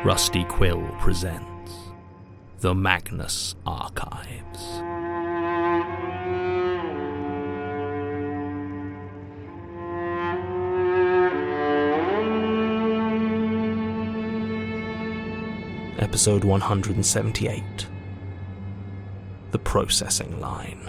Rusty Quill presents The Magnus Archives. Episode 178. The Processing Line.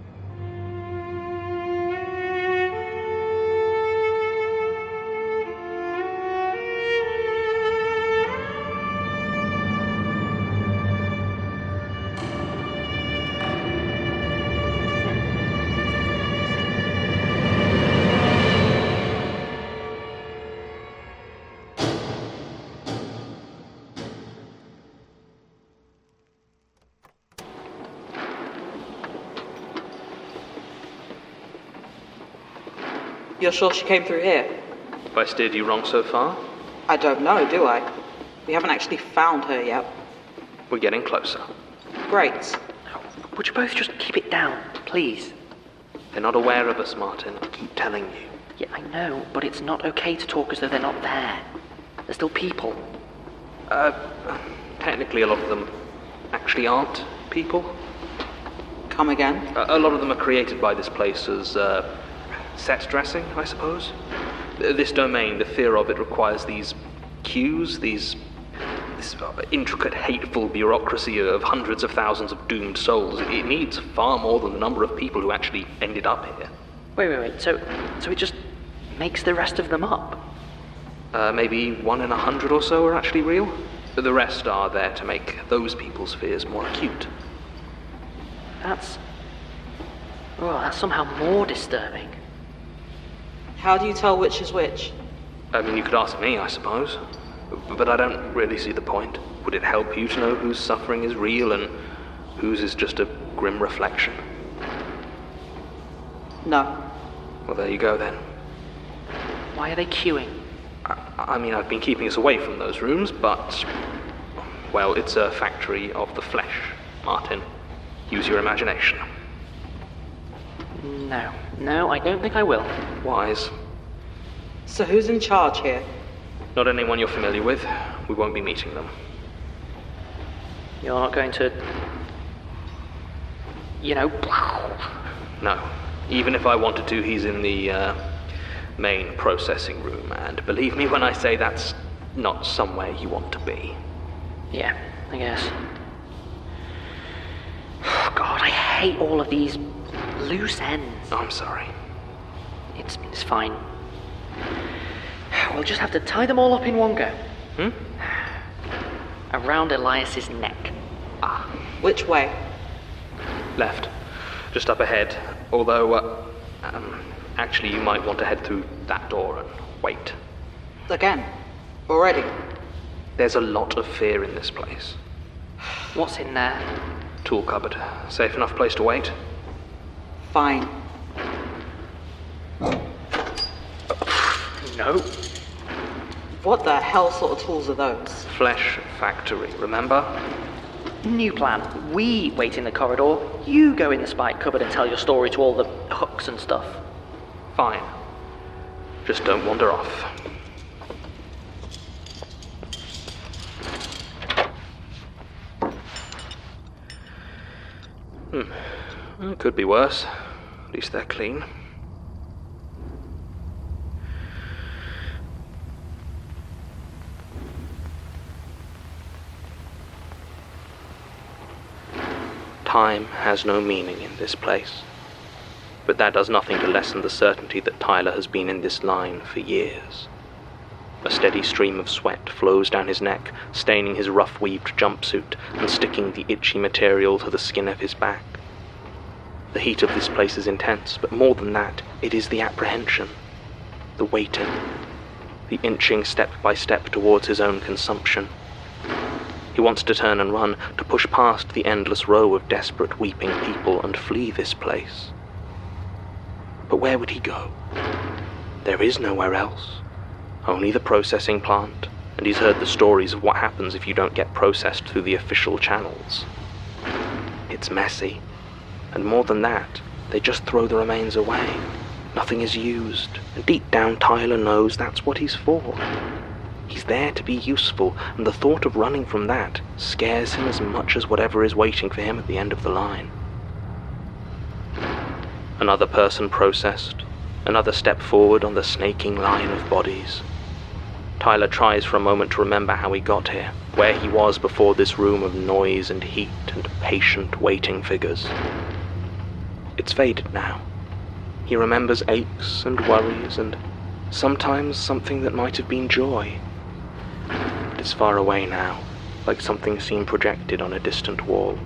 You're sure she came through here? Have I steered you wrong so far? I don't know, do I? We haven't actually found her yet. We're getting closer. Great. Would you both just keep it down, please? They're not aware of us, Martin. I keep telling you. Yeah, I know, but it's not okay to talk as though they're not there. They're still people. Technically a lot of them actually aren't people. Come again? A lot of them are created by this place as, set dressing, I suppose. This domain, the fear of it requires these queues, this intricate, hateful bureaucracy of hundreds of thousands of doomed souls. It needs far more than the number of people who actually ended up here. Wait. So it just makes the rest of them up? Maybe 1 in 100 or so are actually real. The rest are there to make those people's fears more acute. That's somehow more disturbing. How do you tell which is which? I mean, you could ask me, I suppose. But I don't really see the point. Would it help you to know whose suffering is real and whose is just a grim reflection? No. Well, there you go then. Why are they queuing? I mean, I've been keeping us away from those rooms, but... well, it's a factory of the flesh, Martin. Use your imagination. No, I don't think I will. Wise. So who's in charge here? Not anyone you're familiar with. We won't be meeting them. You're not going to... No. Even if I wanted to, he's in the, main processing room, and believe me when I say that's not somewhere you want to be. Yeah, I guess. God, I hate all of these loose ends. I'm sorry. It's fine. We'll just have to tie them all up in one go. Around Elias's neck. Which way? Left. Just up ahead. Although, actually you might want to head through that door and wait. Again? Already? There's a lot of fear in this place. What's in there? Tool cupboard. Safe enough place to wait? Fine. No. What the hell sort of tools are those? Flesh factory, remember? New plan. We wait in the corridor, you go in the spike cupboard and tell your story to all the hooks and stuff. Fine. Just don't wander off. It could be worse. At least they're clean. Time has no meaning in this place. But that does nothing to lessen the certainty that Tyler has been in this line for years. A steady stream of sweat flows down his neck, staining his rough-weaved jumpsuit and sticking the itchy material to the skin of his back. The heat of this place is intense, but more than that, it is the apprehension, the waiting, the inching step by step towards his own consumption. He wants to turn and run, to push past the endless row of desperate, weeping people and flee this place. But where would he go? There is nowhere else. Only the processing plant, and he's heard the stories of what happens if you don't get processed through the official channels. It's messy. And more than that, they just throw the remains away. Nothing is used, and deep down Tyler knows that's what he's for. He's there to be useful, and the thought of running from that scares him as much as whatever is waiting for him at the end of the line. Another person processed, another step forward on the snaking line of bodies. Tyler tries for a moment to remember how he got here, where he was before this room of noise and heat and patient waiting figures. It's faded now. He remembers aches and worries and sometimes something that might have been joy. But it's far away now, like something seen projected on a distant wall.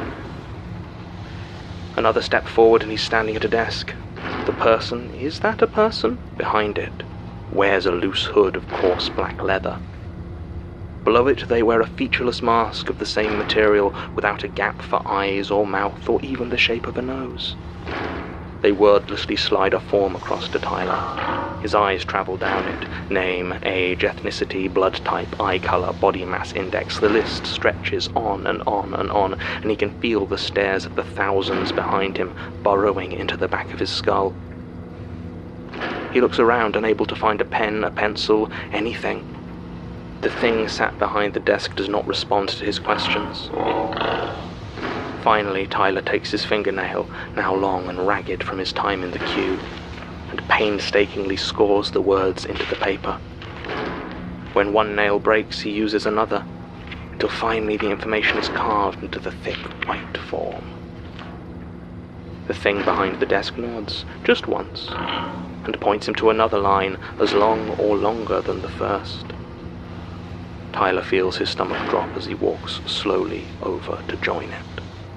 Another step forward and he's standing at a desk. The person, is that a person? Behind it wears a loose hood of coarse black leather. Below it they wear a featureless mask of the same material without a gap for eyes or mouth or even the shape of a nose. They wordlessly slide a form across to Tyler. His eyes travel down it. Name, age, ethnicity, blood type, eye color, body mass index. The list stretches on and on and on, and he can feel the stares of the thousands behind him burrowing into the back of his skull. He looks around, unable to find a pen, a pencil, anything. The thing sat behind the desk does not respond to his questions. Finally, Tyler takes his fingernail, now long and ragged from his time in the queue, and painstakingly scores the words into the paper. When one nail breaks, he uses another, until finally the information is carved into the thick white form. The thing behind the desk nods, just once, and points him to another line as long or longer than the first. Tyler feels his stomach drop as he walks slowly over to join it.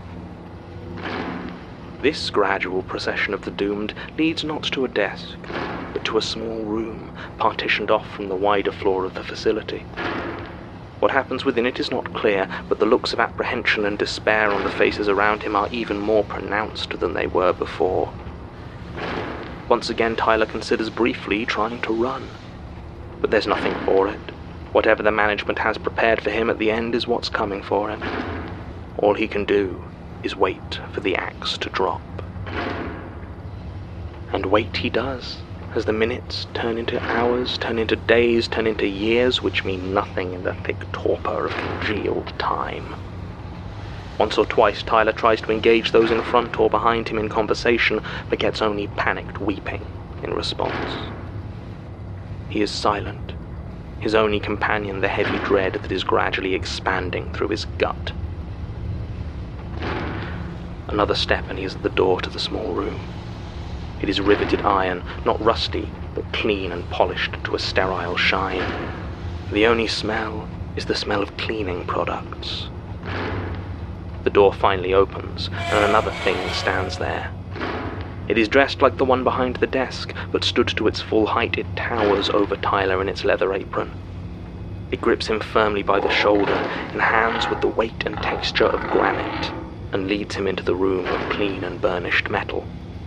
This gradual procession of the doomed leads not to a desk, but to a small room partitioned off from the wider floor of the facility. What happens within it is not clear, but the looks of apprehension and despair on the faces around him are even more pronounced than they were before. Once again, Tyler considers briefly trying to run, but there's nothing for it. Whatever the management has prepared for him at the end is what's coming for him. All he can do is wait for the axe to drop. And wait he does, as the minutes turn into hours, turn into days, turn into years, which mean nothing in the thick torpor of congealed time. Once or twice, Tyler tries to engage those in front or behind him in conversation, but gets only panicked weeping in response. He is silent, his only companion the heavy dread that is gradually expanding through his gut. Another step and he is at the door to the small room. It is riveted iron, not rusty, but clean and polished to a sterile shine. The only smell is the smell of cleaning products. The door finally opens, and another thing stands there. It is dressed like the one behind the desk, but stood to its full height, it towers over Tyler in its leather apron. It grips him firmly by the shoulder, in hands with the weight and texture of granite, and leads him into the room of clean and burnished metal.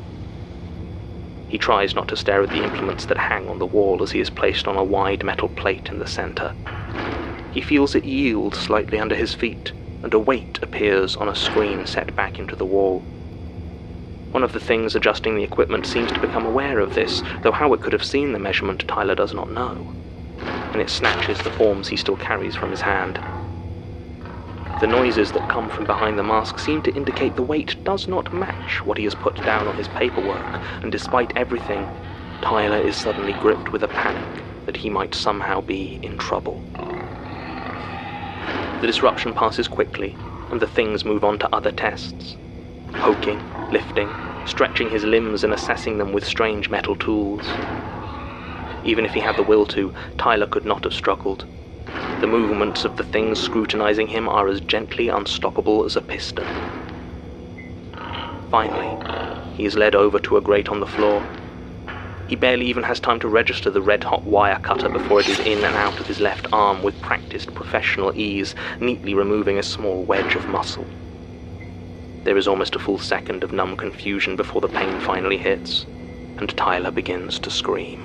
He tries not to stare at the implements that hang on the wall as he is placed on a wide metal plate in the center. He feels it yield slightly under his feet, and a weight appears on a screen set back into the wall. One of the things adjusting the equipment seems to become aware of this, though how it could have seen the measurement Tyler does not know, and it snatches the forms he still carries from his hand. The noises that come from behind the mask seem to indicate the weight does not match what he has put down on his paperwork, and despite everything, Tyler is suddenly gripped with a panic that he might somehow be in trouble. The disruption passes quickly, and the things move on to other tests. Poking, lifting, stretching his limbs and assessing them with strange metal tools. Even if he had the will to, Tyler could not have struggled. The movements of the things scrutinizing him are as gently unstoppable as a piston. Finally, he is led over to a grate on the floor. He barely even has time to register the red-hot wire cutter before it is in and out of his left arm with practiced professional ease, neatly removing a small wedge of muscle. There is almost a full second of numb confusion before the pain finally hits, and Tyler begins to scream.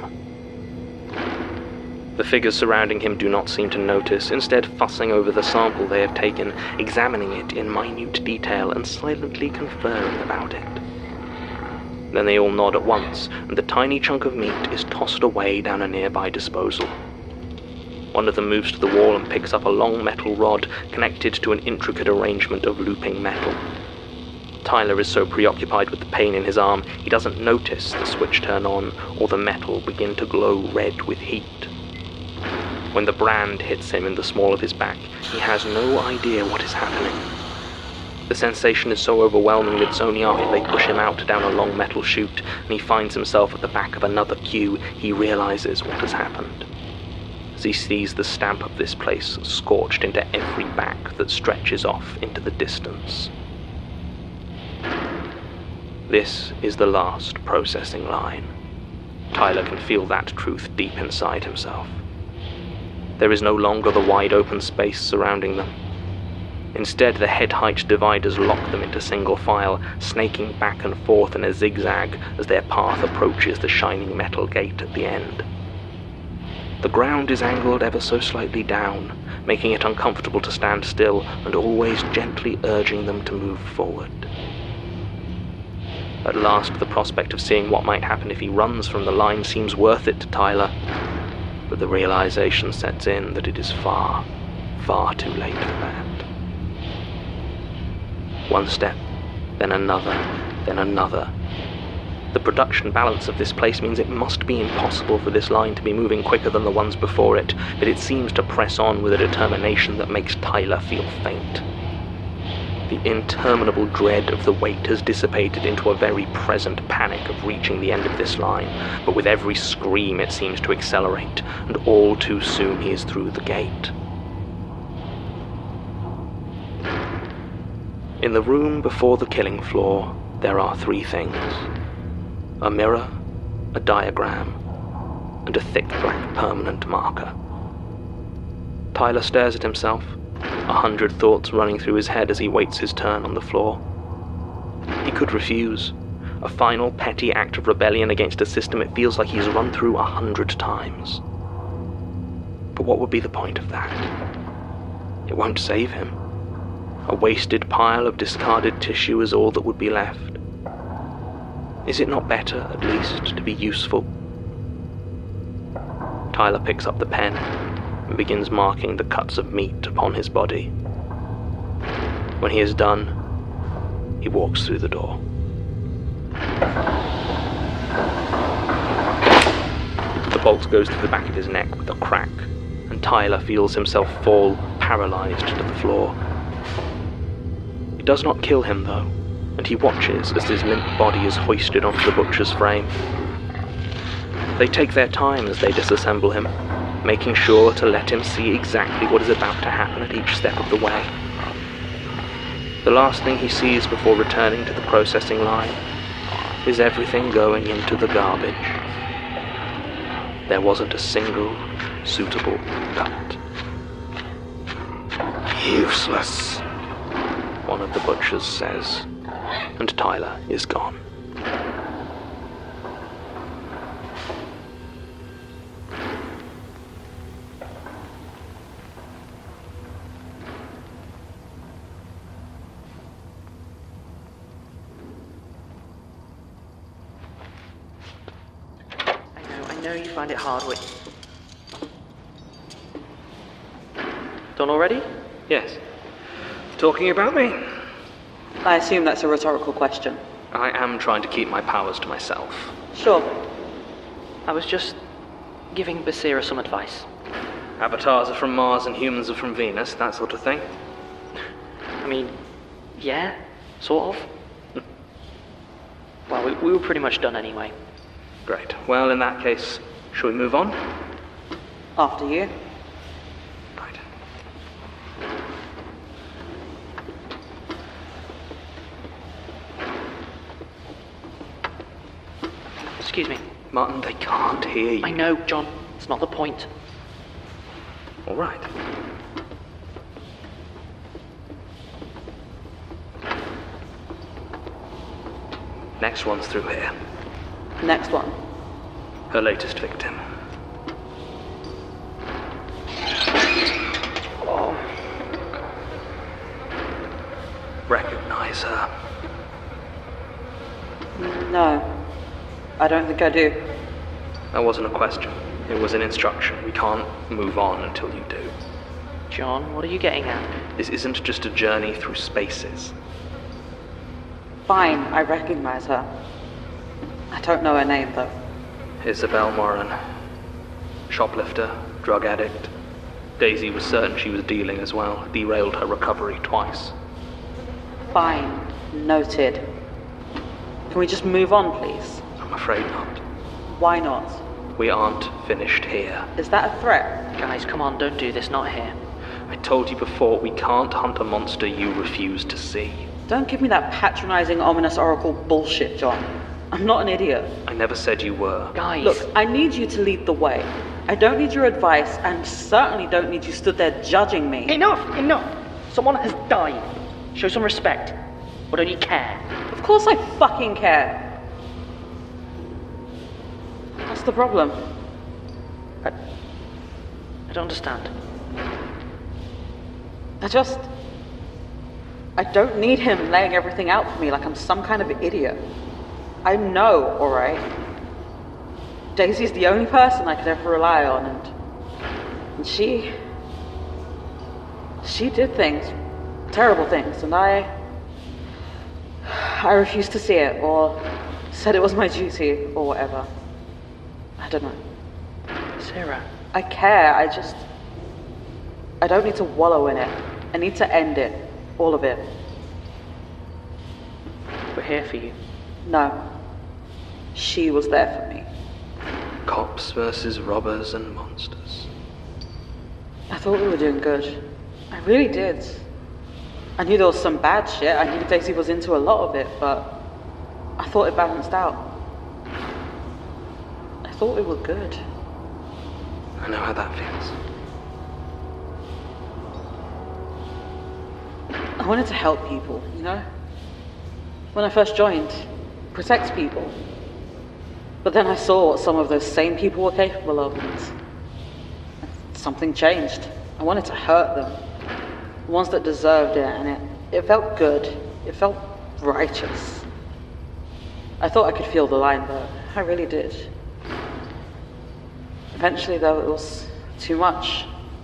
The figures surrounding him do not seem to notice, instead fussing over the sample they have taken, examining it in minute detail and silently conferring about it. Then they all nod at once, and the tiny chunk of meat is tossed away down a nearby disposal. One of them moves to the wall and picks up a long metal rod connected to an intricate arrangement of looping metal. Tyler is so preoccupied with the pain in his arm, he doesn't notice the switch turn on or the metal begin to glow red with heat. When the brand hits him in the small of his back, he has no idea what is happening. The sensation is so overwhelming that it's only after they push him out down a long metal chute and he finds himself at the back of another queue, he realizes what has happened. As he sees the stamp of this place scorched into every back that stretches off into the distance. This is the last processing line. Tyler can feel that truth deep inside himself. There is no longer the wide open space surrounding them. Instead, the head-height dividers lock them into single file, snaking back and forth in a zigzag as their path approaches the shining metal gate at the end. The ground is angled ever so slightly down, making it uncomfortable to stand still and always gently urging them to move forward. At last, the prospect of seeing what might happen if he runs from the line seems worth it to Tyler, but the realization sets in that it is far, far too late for that. One step, then another, then another. The production balance of this place means it must be impossible for this line to be moving quicker than the ones before it, but it seems to press on with a determination that makes Tyler feel faint. The interminable dread of the wait has dissipated into a very present panic of reaching the end of this line, but with every scream it seems to accelerate, and all too soon he is through the gate. In the room before the killing floor, there are three things: a mirror, a diagram, and a thick black permanent marker. Tyler stares at himself, 100 thoughts running through his head as he waits his turn on the floor. He could refuse. A final petty act of rebellion against a system it feels like he's run through 100 times. But what would be the point of that? It won't save him. A wasted pile of discarded tissue is all that would be left. Is it not better, at least, to be useful? Tyler picks up the pen and begins marking the cuts of meat upon his body. When he is done, he walks through the door. The bolt goes through the back of his neck with a crack, and Tyler feels himself fall, paralyzed, to the floor. It does not kill him, though, and he watches as his limp body is hoisted onto the butcher's frame. They take their time as they disassemble him, making sure to let him see exactly what is about to happen at each step of the way. The last thing he sees before returning to the processing line is everything going into the garbage. There wasn't a single suitable cut. Useless, one of the butchers says, and Tyler is gone. I know you find it hard with... Done already? Yes. Talking about me? I assume that's a rhetorical question. I am trying to keep my powers to myself. Sure. I was just giving Basira some advice. Avatars are from Mars and humans are from Venus, that sort of thing. I mean, yeah, sort of. Well, we were pretty much done anyway. Great. Well, in that case, shall we move on? After you. Right. Excuse me. Martin, they can't hear you. I know, John. It's not the point. All right. Next one's through here. Next one. Her latest victim. Oh. Recognize her. No. I don't think I do. That wasn't a question. It was an instruction. We can't move on until you do. John, what are you getting at? This isn't just a journey through spaces. Fine, I recognize her. I don't know her name, though. Isabel Moran. Shoplifter, drug addict. Daisy was certain she was dealing as well. Derailed her recovery twice. Fine, noted. Can we just move on, please? I'm afraid not. Why not? We aren't finished here. Is that a threat? Guys, come on, don't do this, not here. I told you before, we can't hunt a monster you refuse to see. Don't give me that patronizing, ominous oracle bullshit, John. I'm not an idiot. I never said you were. Guys! Look, I need you to lead the way. I don't need your advice, and certainly don't need you stood there judging me. Enough! Someone has died. Show some respect. Or don't you care? Of course I fucking care. What's the problem? I don't understand. I don't need him laying everything out for me like I'm some kind of idiot. I know, alright? Daisy's the only person I could ever rely on, and she did things, terrible things, and I refused to see it, or said it was my duty, or whatever. I don't know. Sarah. I care, I don't need to wallow in it. I need to end it. All of it. We're here for you. No. She was there for me. Cops versus robbers and monsters. I thought we were doing good. I really did. I knew there was some bad shit. I knew Daisy was into a lot of it, but I thought it balanced out. I thought we were good. I know how that feels. I wanted to help people, you know? When I first joined, protect people. But then I saw what some of those same people were capable of, and something changed. I wanted to hurt them. The ones that deserved it, and it felt good. It felt righteous. I thought I could feel the line, though. I really did. Eventually, though, it was too much.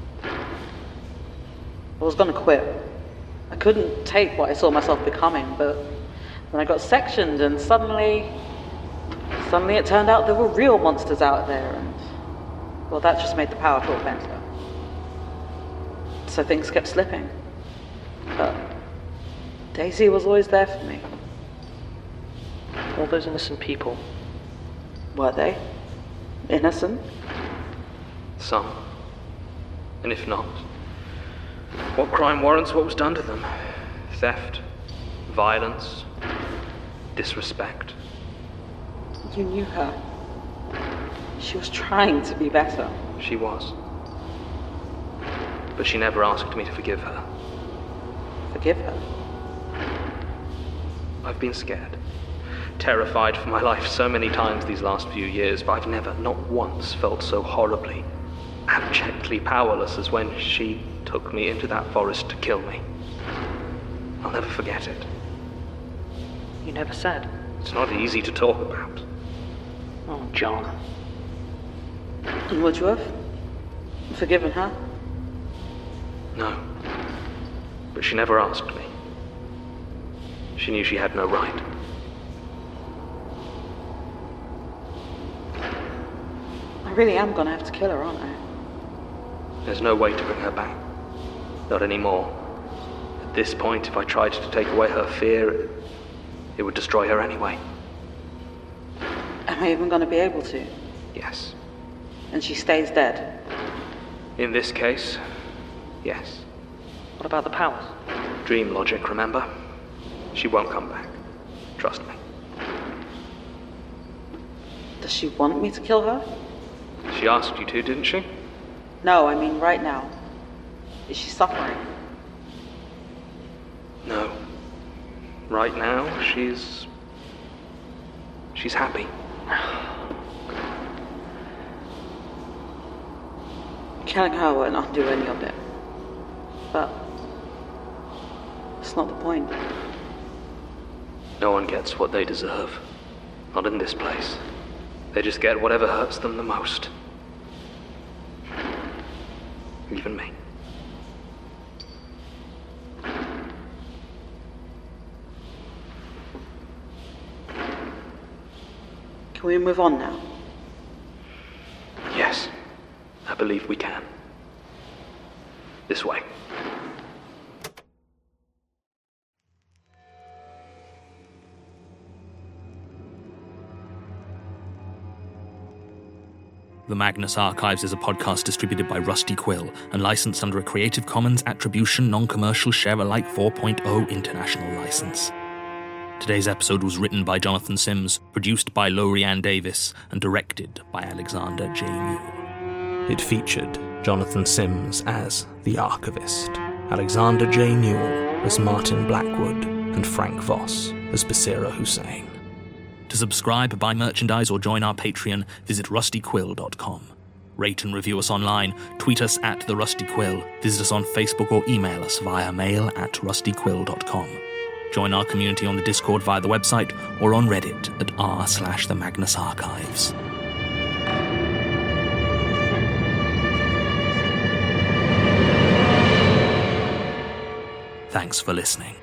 I was gonna quit. I couldn't take what I saw myself becoming, but then I got sectioned, and suddenly it turned out there were real monsters out there, and, well, that just made the power feel better. So things kept slipping. But Daisy was always there for me. All those innocent people. Were they? Innocent? Some. And if not, what crime warrants what was done to them? Theft, violence, disrespect. You knew her. She was trying to be better. She was. But she never asked me to forgive her. Forgive her? I've been scared. Terrified for my life so many times these last few years, but I've never, not once, felt so horribly, abjectly powerless as when she took me into that forest to kill me. I'll never forget it. You never said. It's not easy to talk about. Oh, John. And would you have? Forgiven her? No. But she never asked me. She knew she had no right. I really am gonna have to kill her, aren't I? There's no way to bring her back. Not anymore. At this point, if I tried to take away her fear, it would destroy her anyway. Am I even gonna be able to? Yes. And she stays dead? In this case, yes. What about the powers? Dream logic, remember? She won't come back. Trust me. Does she want me to kill her? She asked you to, didn't she? No, I mean right now. Is she suffering? No. Right now, she's happy. Killing her won't undo any of it. But it's not the point. No one gets what they deserve. Not in this place. They just get whatever hurts them the most. even me. Can we move on now? Yes, I believe we can. This way. The Magnus Archives is a podcast distributed by Rusty Quill and licensed under a Creative Commons Attribution Non-Commercial Share-alike 4.0 international license. Today's episode was written by Jonathan Sims, produced by Lorianne Davis, and directed by Alexander J. Newell. It featured Jonathan Sims as the Archivist, Alexander J. Newell as Martin Blackwood, and Frank Voss as Basira Hussain. To subscribe, buy merchandise, or join our Patreon, visit rustyquill.com. Rate and review us online, tweet us at The Rusty Quill, visit us on Facebook, or email us via mail@rustyquill.com. Join our community on the Discord via the website or on Reddit at r/The Magnus Archives. Thanks for listening.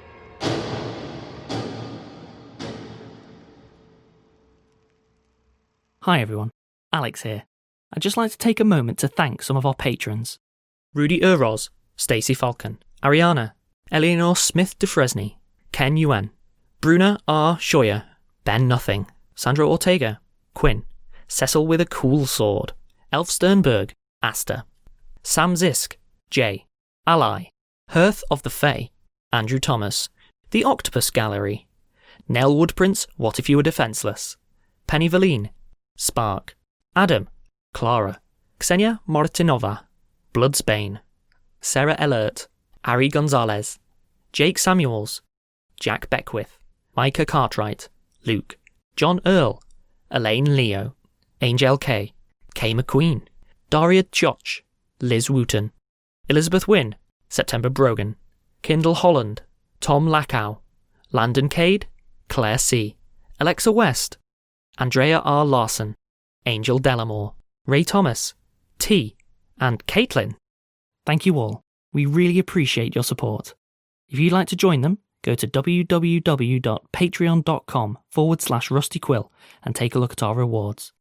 Hi everyone, Alex here. I'd just like to take a moment to thank some of our patrons. Rudy Uroz, Stacey Falcon, Ariana, Eleanor Smith DeFresney, Ken Yuen, Bruna R. Scheuer, Ben Nothing, Sandra Ortega, Quinn, Cecil with a Cool Sword, Elf Sternberg, Asta, Sam Zisk, Jay, Ally, Hearth of the Fae, Andrew Thomas, The Octopus Gallery, Nell Woodprince, What If You Were Defenseless, Penny Valine, Spark, Adam, Clara, Ksenia Mortinova, Bloodsbane, Sarah Ellert, Ari Gonzalez, Jake Samuels, Jack Beckwith, Micah Cartwright, Luke, John Earl, Elaine Leo, Angel K, Kay McQueen, Daria Choch, Liz Wooten, Elizabeth Wynne, September Brogan, Kindle Holland, Tom Lackow, Landon Cade, Claire C, Alexa West, Andrea R. Larson, Angel Delamore, Ray Thomas, T, and Caitlin. Thank you all. We really appreciate your support. If you'd like to join them, go to www.patreon.com/rustyquill and take a look at our rewards.